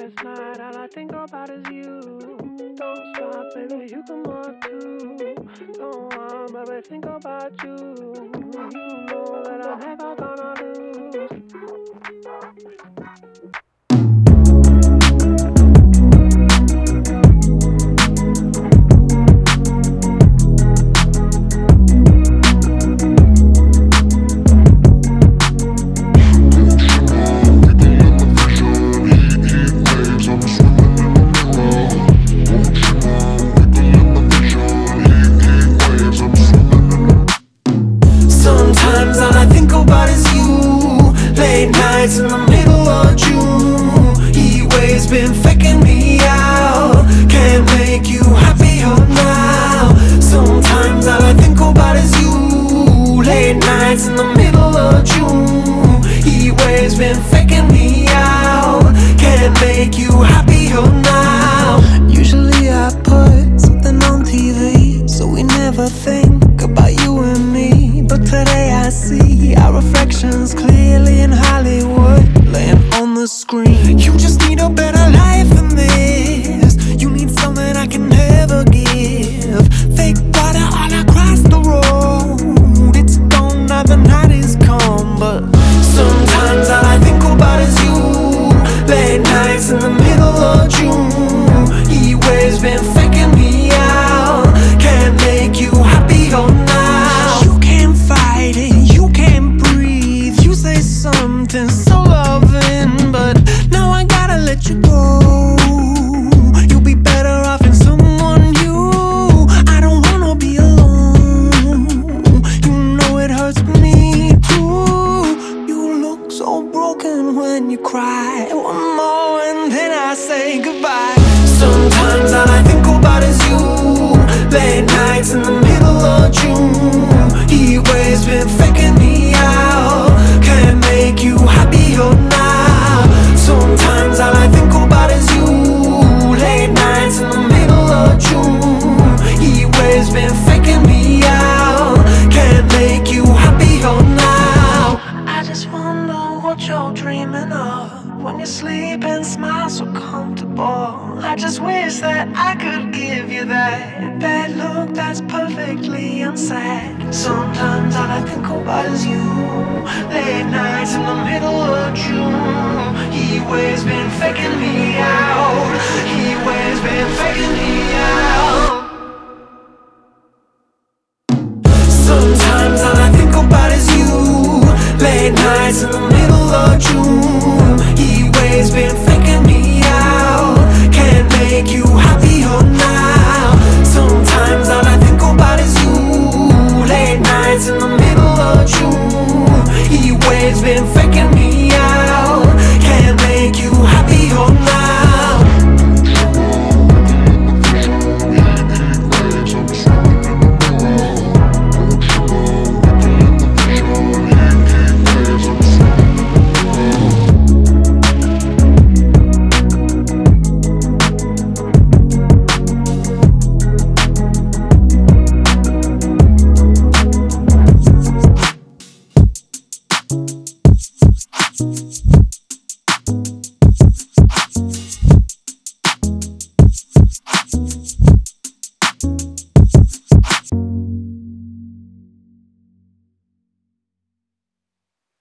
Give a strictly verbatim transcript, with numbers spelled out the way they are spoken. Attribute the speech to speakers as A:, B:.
A: last night, all I think about is you. Don't stop, baby, you can walk too. Go on, baby, think about you. You know that I'm never gonna lose.
B: Sometimes all I think about is you. Late nights in the middle of June. Heat waves been faking me out. Can't make you happier now. Sometimes all I think about is you. Late nights in the middle of June. Heat waves been faking me out. Can't make you happier now. Usually I put something on T V, so we never think about you and me. But today I see our reflections clearly in Hollywood, laying on the screen. You just need a better life than this. You need something I can never give. Fake water all across the road. It's gone now, the night is come. But sometimes all I think about is you. Late nights in the middle of June. Heat waves been faking me out. Can't make you happier now. You can't fight it, you can't breathe. You say something so loving, but now I gotta let you go. You'll be better off in someone new. I don't wanna be alone. You know it hurts me too. You look so broken when you cry. One more and then I say goodbye. Sometimes all I think about is you. Late nights in the middle of June. Heat waves been faking me out. Can't make you happier now. Sometimes all I think about is you. Late nights in the middle of June. Heat waves been faking me out. Can't make you happier now. I just wonder what you're dreaming of when you sleep and smile so comfortable. I just wish that I could give you that bad look that's perfectly unsaid. Sometimes all I think about is you. Late nights in the middle of June. Heat waves been faking me out. Heat waves been faking me out. Sometimes all I think about is you. Late nights in the middle of June. Heat waves been faking me out. Can't make you happier now. Sometimes all I think about is you. Late nights in the middle of June. Heat waves been faking me